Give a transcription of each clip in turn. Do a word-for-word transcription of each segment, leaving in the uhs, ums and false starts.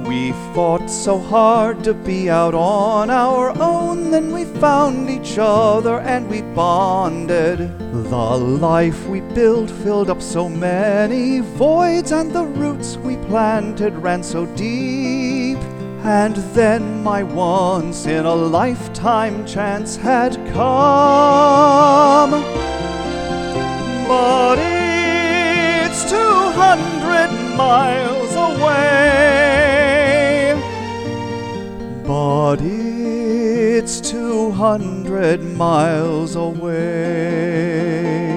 We fought so hard to be out on our own, then we found each other and we bonded. The life we built filled up so many voids, and the roots we planted ran so deep. And then my once-in-a-lifetime chance had come. But it's two hundred miles away. But it's two hundred miles away.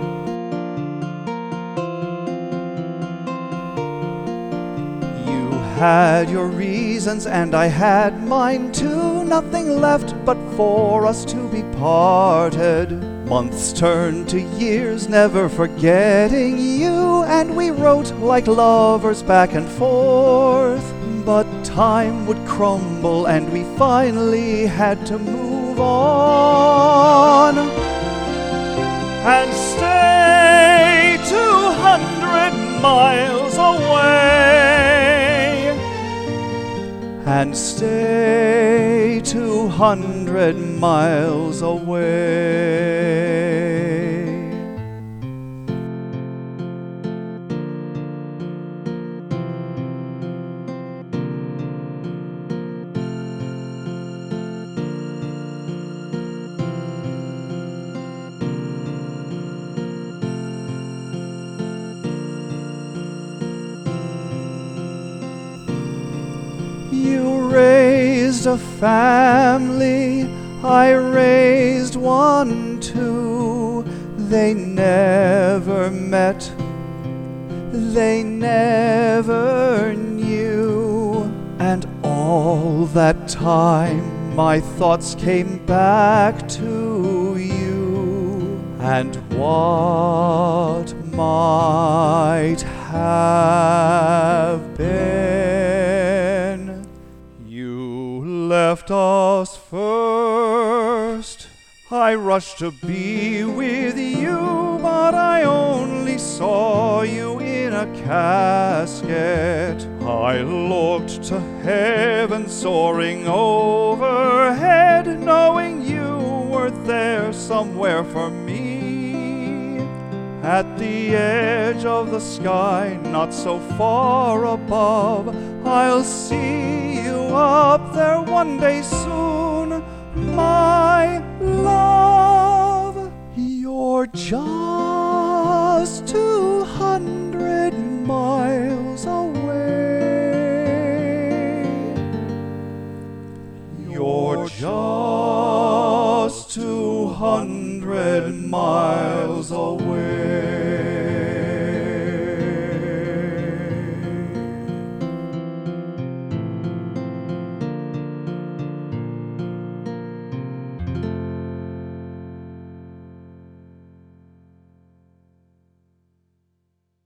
You had your reasons and I had mine too. Nothing left but for us to be parted. Months turned to years, never forgetting you, and we wrote like lovers back and forth. But time would crumble and we finally had to move on and stay two hundred miles away. And stay two hundred miles away. You raised a family, I raised one too. They never met, they never knew. And all that time my thoughts came back to you, and what might have been. You left us first. I rushed to be with you, but I only saw you in a casket. I looked to heaven soaring overhead, knowing you were there somewhere for me. At the edge of the sky, not so far above, I'll see you up there one day soon, my love. You're just two hundred miles away. You're just two hundred miles away.